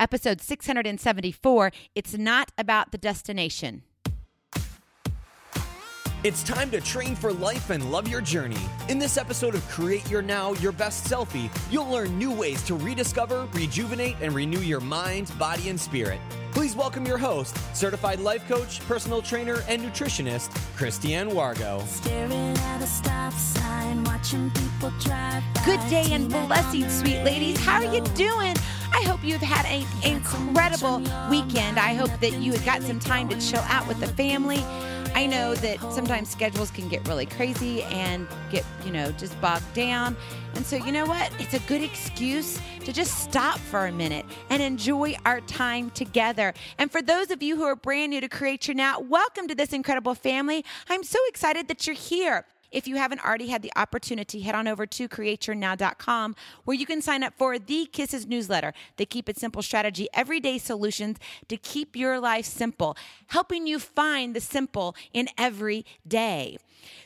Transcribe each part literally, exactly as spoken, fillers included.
episode six hundred seventy-four. It's not about the destination. It's time to train for life and love your journey. In this episode of Create Your Now, Your Best Selfie, you'll learn new ways to rediscover, rejuvenate, and renew your mind, body, and spirit. Please welcome your host, certified life coach, personal trainer, and nutritionist, Christiane Wargo. Staring at a stop sign, watching people drive by. Good day and blessings, sweet ladies. How are you doing? I hope you've had an incredible weekend. I hope that you had got some time to chill out with the family. I know that sometimes schedules can get really crazy and get, you know, just bogged down. And so, you know what? It's a good excuse to just stop for a minute and enjoy our time together. And for those of you who are brand new to Create Your Now, welcome to this incredible family. I'm so excited that you're here. If you haven't already had the opportunity, head on over to create your now dot com where you can sign up for the Kisses newsletter. They keep it simple strategy, everyday solutions to keep your life simple, helping you find the simple in every day.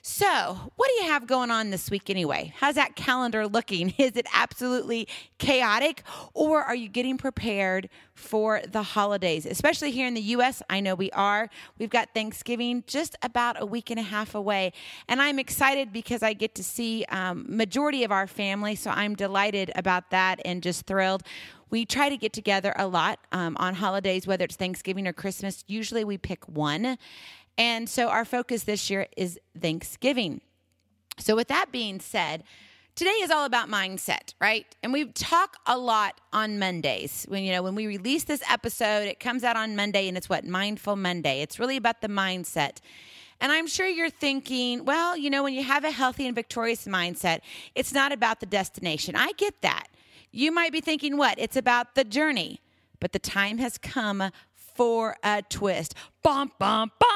So, what do you have going on this week anyway? How's that calendar looking? Is it absolutely chaotic, or are you getting prepared for the holidays? Especially here in the U S, I know we are. We've got Thanksgiving just about a week and a half away, and I'm excited because I get to see um, majority of our family, so I'm delighted about that and just thrilled. We try to get together a lot um, on holidays, whether it's Thanksgiving or Christmas. Usually we pick one. And so our focus this year is Thanksgiving. So with that being said, today is all about mindset, right? And we talk a lot on Mondays. When, you know, when we release this episode, it comes out on Monday, and it's what? Mindful Monday. It's really about the mindset. And I'm sure you're thinking, well, you know, when you have a healthy and victorious mindset, it's not about the destination. I get that. You might be thinking, what? It's about the journey. But the time has come for a twist. Bum, bum, bum.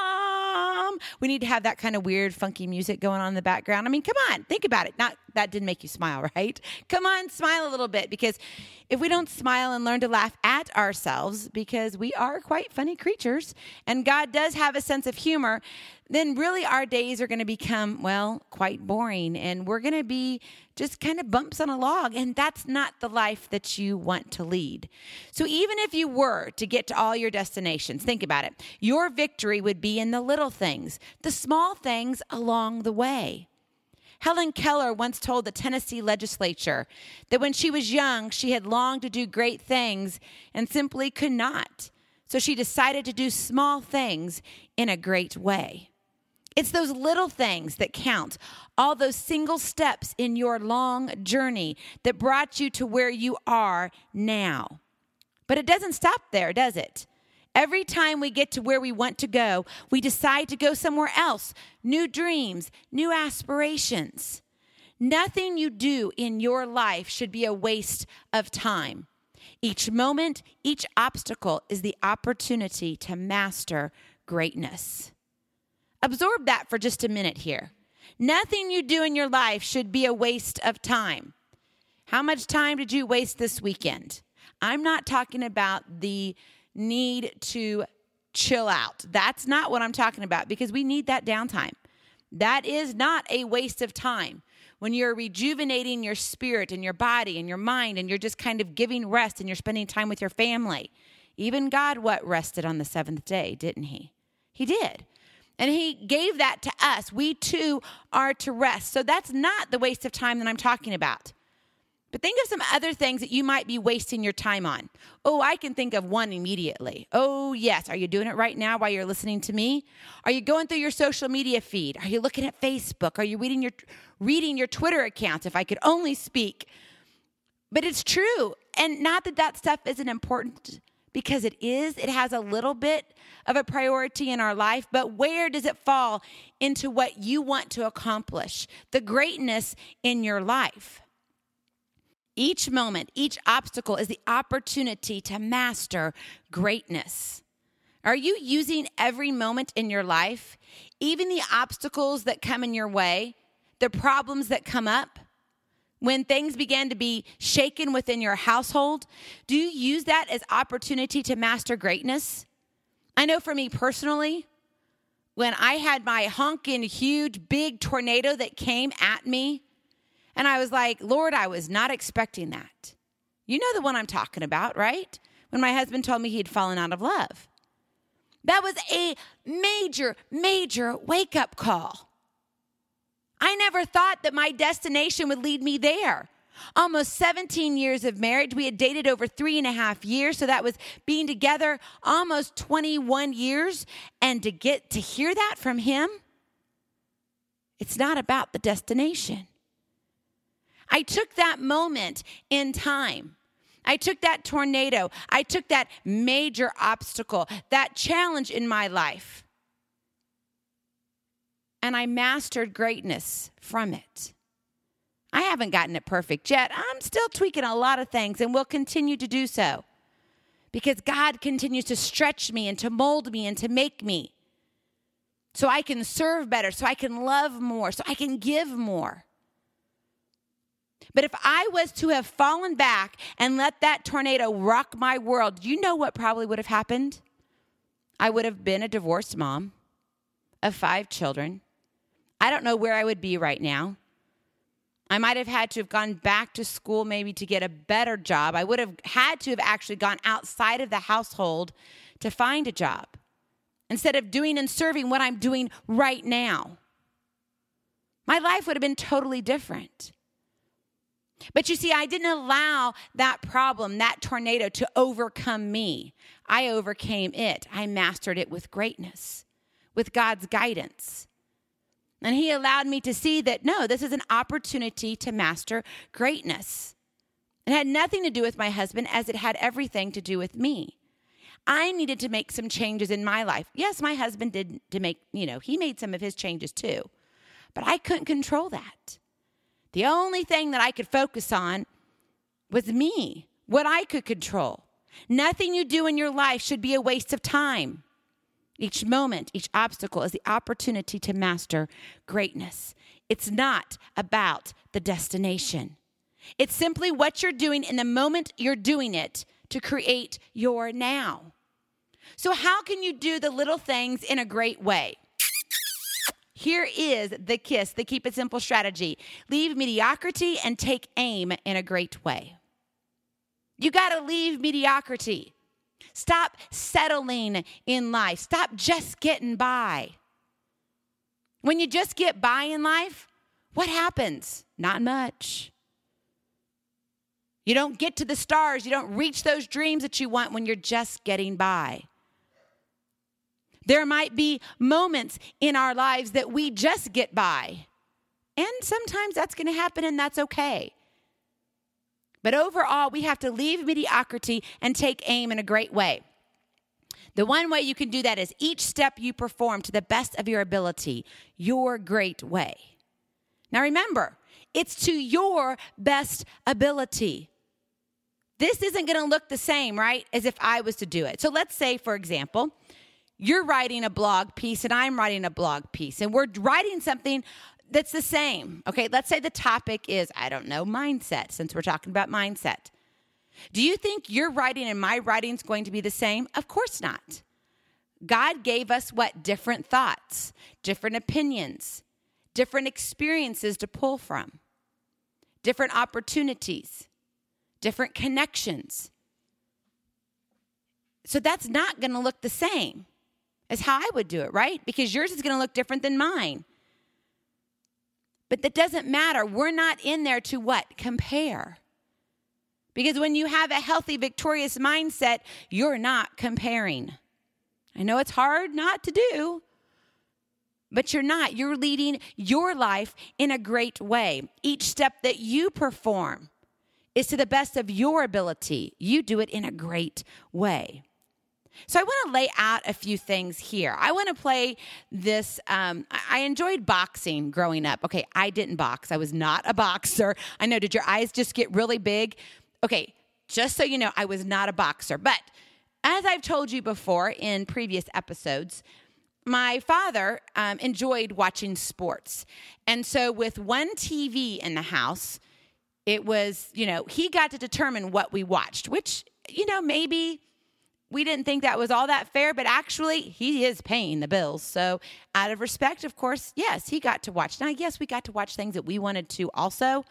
We need to have that kind of weird, funky music going on in the background. I mean, come on, think about it. Not that didn't make you smile, right? Come on, smile a little bit, because if we don't smile and learn to laugh at ourselves, because we are quite funny creatures, and God does have a sense of humor, then really our days are going to become, well, quite boring, and we're going to be just kind of bumps on a log, and that's not the life that you want to lead. So even if you were to get to all your destinations, think about it. Your victory would be in the little things, the small things along the way. Helen Keller once told the Tennessee legislature that when she was young, she had longed to do great things and simply could not. So she decided to do small things in a great way. It's those little things that count, all those single steps in your long journey that brought you to where you are now. But it doesn't stop there, does it? Every time we get to where we want to go, we decide to go somewhere else. New dreams, new aspirations. Nothing you do in your life should be a waste of time. Each moment, each obstacle is the opportunity to master greatness. Absorb that for just a minute here. Nothing you do in your life should be a waste of time. How much time did you waste this weekend? I'm not talking about the need to chill out. That's not what I'm talking about, because we need that downtime. That is not a waste of time. When you're rejuvenating your spirit and your body and your mind, and you're just kind of giving rest and you're spending time with your family. Even God, what, rested on the seventh day, didn't he? He did. And he gave that to us. We too are to rest. So that's not the waste of time that I'm talking about. But think of some other things that you might be wasting your time on. Oh, I can think of one immediately. Oh, yes. Are you doing it right now while you're listening to me? Are you going through your social media feed? Are you looking at Facebook? Are you reading your reading your Twitter account? If I could only speak. But it's true. And not that that stuff isn't important, because it is. It has a little bit of a priority in our life. But where does it fall into what you want to accomplish? The greatness in your life. Each moment, each obstacle is the opportunity to master greatness. Are you using every moment in your life, even the obstacles that come in your way, the problems that come up, when things began to be shaken within your household? Do you use that as opportunity to master greatness? I know for me personally, when I had my honking, huge, big tornado that came at me, and I was like, Lord, I was not expecting that. You know the one I'm talking about, right? when my husband told me he'd fallen out of love. That was a major, major wake-up call. I never thought that my destination would lead me there. Almost seventeen years of marriage. We had dated over three and a half years. So that was being together almost twenty-one years. And to get to hear that from him, it's not about the destination. I took that moment in time. I took that tornado. I took that major obstacle, that challenge in my life. And I mastered greatness from it. I haven't gotten it perfect yet. I'm still tweaking a lot of things and will continue to do so because God continues to stretch me and to mold me and to make me so I can serve better, so I can love more, so I can give more. But if I was to have fallen back and let that tornado rock my world, you know what probably would have happened? I would have been a divorced mom of five children. I don't know where I would be right now. I might have had to have gone back to school maybe to get a better job. I would have had to have actually gone outside of the household to find a job instead of doing and serving what I'm doing right now. My life would have been totally different. But you see, I didn't allow that problem, that tornado, to overcome me. I overcame it. I mastered it with greatness, with God's guidance. And he allowed me to see that, no, this is an opportunity to master greatness. It had nothing to do with my husband as it had everything to do with me. I needed to make some changes in my life. Yes, my husband did to make, you know, he made some of his changes too. But I couldn't control that. The only thing that I could focus on was me, what I could control. Nothing you do in your life should be a waste of time. Each moment, each obstacle is the opportunity to master greatness. It's not about the destination. It's simply what you're doing in the moment you're doing it to create your now. So how can you do the little things in a great way? Here is the KISS, the Keep It Simple strategy. Leave mediocrity and take aim in a great way. You got to leave mediocrity. Stop settling in life. Stop just getting by. When you just get by in life, what happens? Not much. You don't get to the stars. You don't reach those dreams that you want when you're just getting by. There might be moments in our lives that we just get by. And sometimes that's going to happen and that's okay. But overall, we have to leave mediocrity and take aim in a great way. The one way you can do that is each step you perform to the best of your ability, your great way. Now remember, it's to your best ability. This isn't going to look the same, right, as if I was to do it. So let's say, for example, you're writing a blog piece and I'm writing a blog piece and we're writing something that's the same. Okay, let's say the topic is, I don't know, mindset, since we're talking about mindset. Do you think your writing and my writing is going to be the same? Of course not. God gave us what? Different thoughts, different opinions, different experiences to pull from, different opportunities, different connections. So that's not going to look the same as how I would do it, right? Because yours is going to look different than mine. But that doesn't matter. We're not in there to what? Compare. Because when you have a healthy, victorious mindset, you're not comparing. I know it's hard not to do, but you're not. You're leading your life in a great way. Each step that you perform is to the best of your ability. You do it in a great way. So I want to lay out a few things here. I want to play this. Um, I enjoyed boxing growing up. Okay, I didn't box. I was not a boxer. I know, did your eyes just get really big? Okay, just so you know, I was not a boxer. But as I've told you before in previous episodes, my father um, enjoyed watching sports. And so with one T V in the house, it was, you know, he got to determine what we watched, which, you know, maybe we didn't think that was all that fair, but actually he is paying the bills. So out of respect, of course, yes, he got to watch. Now, yes, we got to watch things that we wanted to also,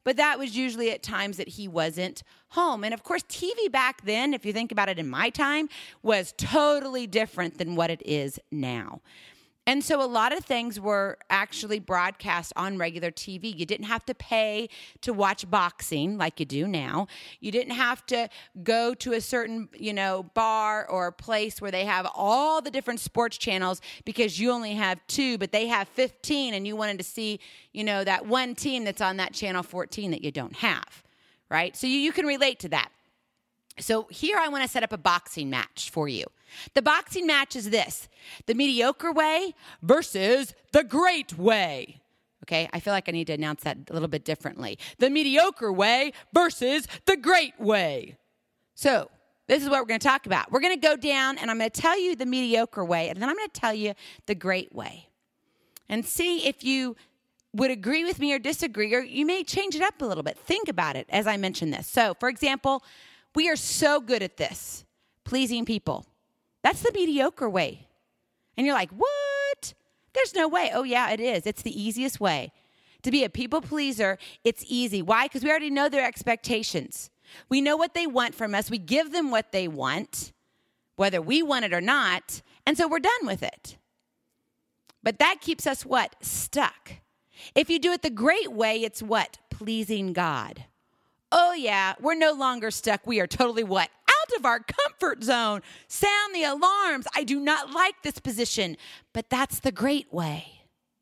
but that was usually at times that he wasn't home. And of course, T V back then, if you think about it in my time, was totally different than what it is now. And so a lot of things were actually broadcast on regular T V. You didn't have to pay to watch boxing like you do now. You didn't have to go to a certain, you know, bar or a place where they have all the different sports channels because you only have two, but they have fifteen, and you wanted to see, you know, that one team that's on that channel fourteen that you don't have, right? So you, you can relate to that. So here I want to set up a boxing match for you. The boxing match is this: the mediocre way versus the great way. Okay, I feel like I need to announce that a little bit differently. The mediocre way versus the great way. So this is what we're going to talk about. We're going to go down, and I'm going to tell you the mediocre way, and then I'm going to tell you the great way. And see if you would agree with me or disagree, or you may change it up a little bit. Think about it as I mention this. So, for example, we are so good at this, pleasing people. That's the mediocre way. And you're like, what? There's no way. Oh, yeah, it is. It's the easiest way. To be a people pleaser, it's easy. Why? Because we already know their expectations. We know what they want from us. We give them what they want, whether we want it or not, and so we're done with it. But that keeps us what? Stuck. If you do it the great way, it's what? Pleasing God. Oh, yeah, we're no longer stuck. We are totally what? Out of our comfort zone. Sound the alarms. I do not like this position, but that's the great way.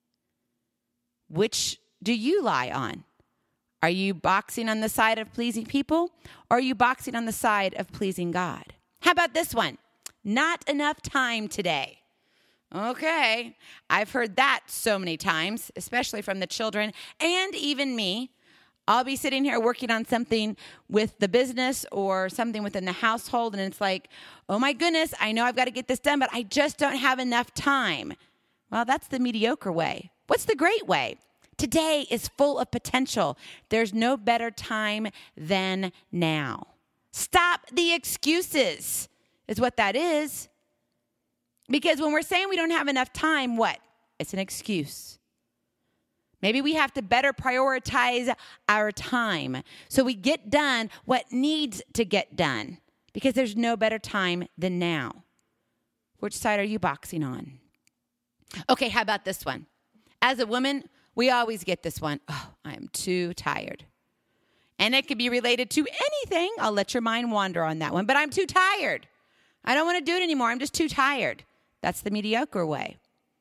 Which do you lie on? Are you boxing on the side of pleasing people, or are you boxing on the side of pleasing God? How about this one? Not enough time today. Okay, I've heard that so many times, especially from the children and even me. I'll be sitting here working on something with the business or something within the household, and it's like, oh my goodness, I know I've got to get this done, but I just don't have enough time. Well, that's the mediocre way. What's the great way? Today is full of potential. There's no better time than now. Stop the excuses is what that is. Because when we're saying we don't have enough time, what? It's an excuse. Maybe we have to better prioritize our time so we get done what needs to get done, because there's no better time than now. Which side are you boxing on? Okay, how about this one? As a woman, we always get this one. Oh, I am too tired. And it could be related to anything. I'll let your mind wander on that one. But I'm too tired. I don't want to do it anymore. I'm just too tired. That's the mediocre way.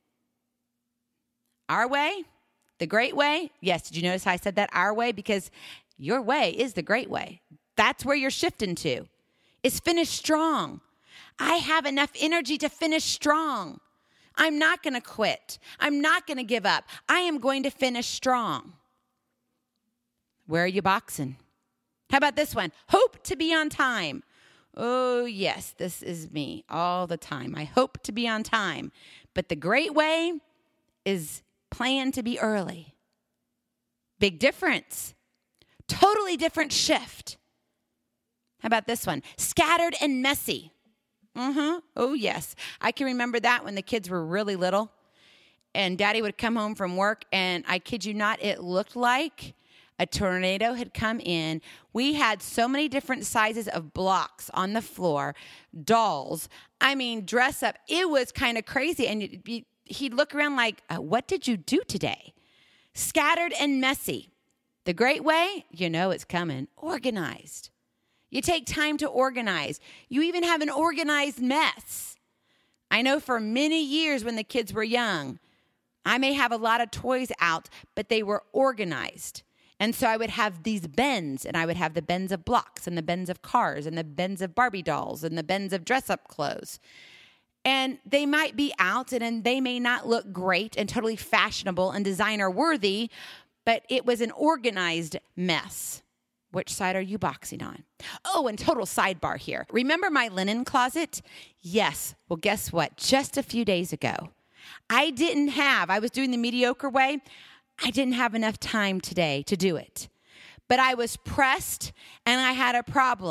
Our way? The great way? Yes, did you notice how I said that? Our way? Because your way is the great way. That's where you're shifting to. Is finish strong. I have enough energy to finish strong. I'm not going to quit. I'm not going to give up. I am going to finish strong. Where are you boxing? How about this one? Hope to be on time. Oh, yes, this is me all the time. I hope to be on time. But the great way is plan to be early. Big difference. Totally different shift. How about this one? Scattered and messy. Mm-hmm. Oh, yes. I can remember that when the kids were really little. And Daddy would come home from work, and I kid you not, it looked like a tornado had come in. We had so many different sizes of blocks on the floor, dolls. I mean, dress up. It was kind of crazy. And you'd be, he'd look around like, uh, what did you do today? Scattered and messy. The great way, you know it's coming. Organized. You take time to organize. You even have an organized mess. I know for many years when the kids were young, I may have a lot of toys out, but they were organized. And so I would have these bins, and I would have the bins of blocks and the bins of cars and the bins of Barbie dolls and the bins of dress-up clothes. And they might be out, and, and they may not look great and totally fashionable and designer-worthy, but it was an organized mess. Which side are you boxing on? Oh, and total sidebar here. Remember my linen closet? Yes. Well, guess what? Just a few days ago, I didn't have, I was doing the mediocre way. I didn't have enough time today to do it. But I was pressed and I had a problem.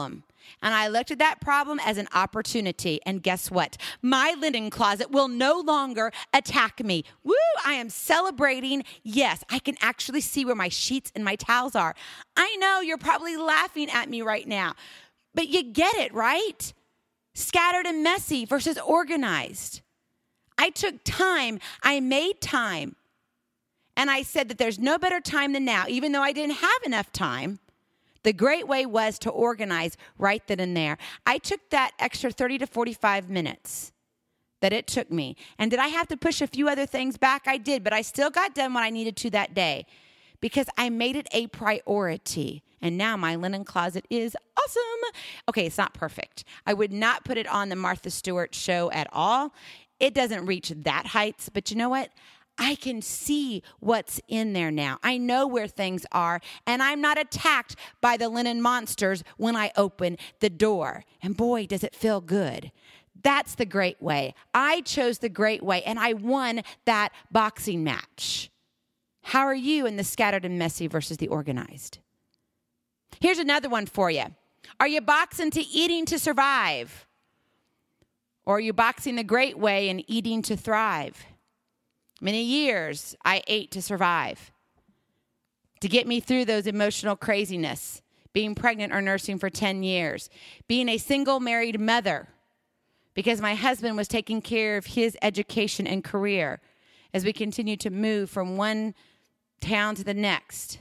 And I looked at that problem as an opportunity. And guess what? My linen closet will no longer attack me. Woo! I am celebrating. Yes, I can actually see where my sheets and my towels are. I know you're probably laughing at me right now, but you get it, right? Scattered and messy versus organized. I took time. I made time. And I said that there's no better time than now, even though I didn't have enough time. The great way was to organize right then and there. I took that extra thirty to forty-five minutes that it took me. And did I have to push a few other things back? I did, but I still got done what I needed to that day because I made it a priority. And now my linen closet is awesome. Okay, it's not perfect. I would not put it on the Martha Stewart show at all. It doesn't reach that heights, but you know what? I can see what's in there now. I know where things are, and I'm not attacked by the linen monsters when I open the door. And boy, does it feel good. That's the great way. I chose the great way, and I won that boxing match. How are you in the scattered and messy versus the organized? Here's another one for you. Are you boxing to eating to survive? Or are you boxing the great way and eating to thrive? Many years I ate to survive, to get me through those emotional craziness, being pregnant or nursing for ten years, being a single married mother because my husband was taking care of his education and career as we continued to move from one town to the next.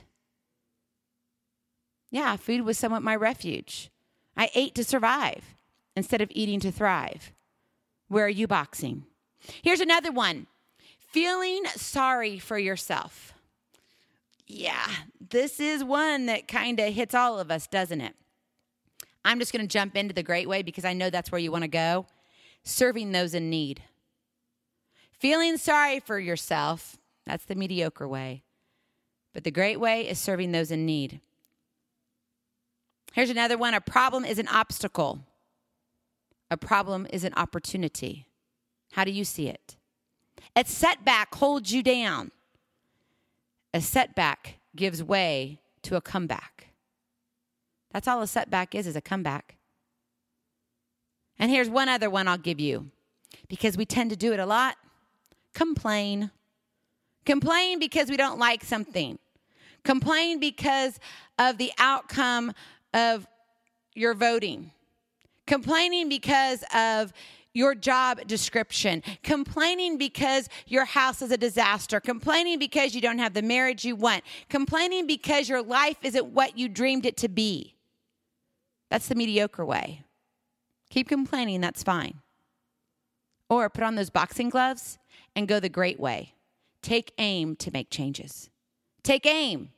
Yeah, food was somewhat my refuge. I ate to survive instead of eating to thrive. Where are you boxing? Here's another one. Feeling sorry for yourself. Yeah, this is one that kind of hits all of us, doesn't it? I'm just going to jump into the great way because I know that's where you want to go. Serving those in need. Feeling sorry for yourself, that's the mediocre way. But the great way is serving those in need. Here's another one. A problem is an obstacle. A problem is an opportunity. How do you see it? A setback holds you down. A setback gives way to a comeback. That's all a setback is, is a comeback. And here's one other one I'll give you, because we tend to do it a lot. Complain. Complain because we don't like something. Complain because of the outcome of your voting. Complaining because of your job description, complaining because your house is a disaster, complaining because you don't have the marriage you want, complaining because your life isn't what you dreamed it to be. That's the mediocre way. Keep complaining, that's fine. Or put on those boxing gloves and go the great way. Take aim to make changes. Take aim.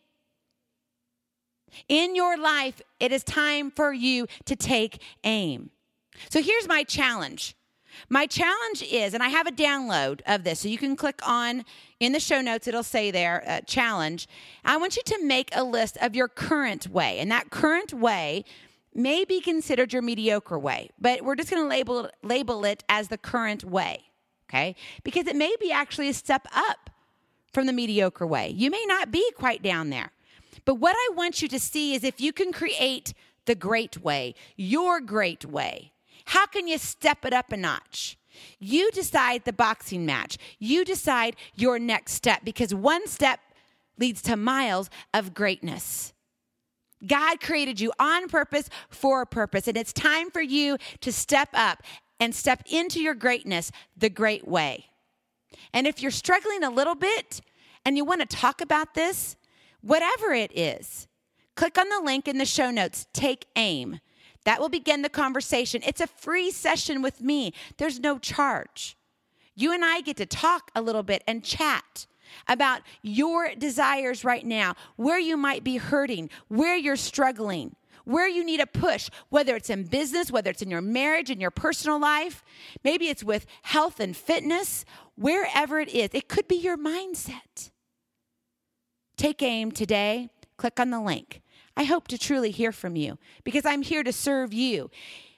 In your life, it is time for you to take aim. So here's my challenge. My challenge is, and I have a download of this, so you can click on, in the show notes, it'll say there, uh, challenge. I want you to make a list of your current way, and that current way may be considered your mediocre way, but we're just going to label, label it as the current way, okay? Because it may be actually a step up from the mediocre way. You may not be quite down there, but what I want you to see is if you can create the great way, your great way. How can you step it up a notch? You decide the boxing match. You decide your next step, because one step leads to miles of greatness. God created you on purpose for a purpose, and it's time for you to step up and step into your greatness the great way. And if you're struggling a little bit and you want to talk about this, whatever it is, click on the link in the show notes, Take Aim. That will begin the conversation. It's a free session with me. There's no charge. You and I get to talk a little bit and chat about your desires right now, where you might be hurting, where you're struggling, where you need a push, whether it's in business, whether it's in your marriage, in your personal life. Maybe it's with health and fitness, wherever it is. It could be your mindset. Take aim today. Click on the link. I hope to truly hear from you, because I'm here to serve you.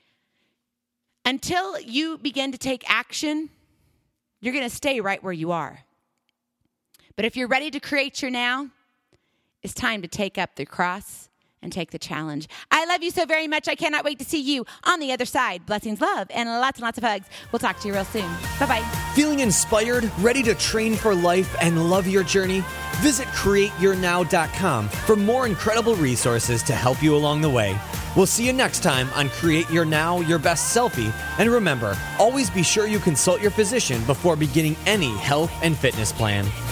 Until you begin to take action, you're going to stay right where you are. But if you're ready to create your now, it's time to take up the cross and take the challenge. I love you so very much. I cannot wait to see you on the other side. Blessings, love, and lots and lots of hugs. We'll talk to you real soon. Bye-bye. Feeling inspired, ready to train for life and love your journey? Visit create your now dot com for more incredible resources to help you along the way. We'll see you next time on Create Your Now, Your Best Selfie. And remember, always be sure you consult your physician before beginning any health and fitness plan.